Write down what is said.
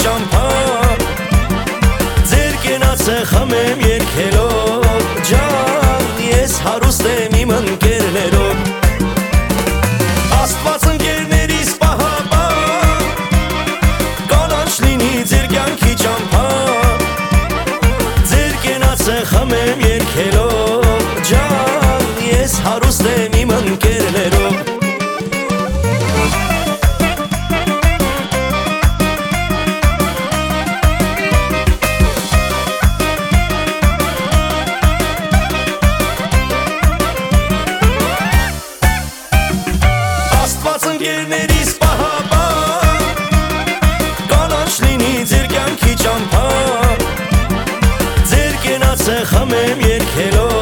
ճամփա ձեր կենացը խմեմ երկելով ջան ես հարուստ եմ իմ ընկերներով Աստված ընկերներիս պահապան կանաչ լինի ձեր կյանքի ճամփա ձեր կենացը խմեմ երկելով ջան ես հարուստ եմ իմ ընկերներով Աստված ընկերներիս պահապան կանաչ լինի ձեր կյանքի ճամփա ձեր կենացը խմեմ երկելով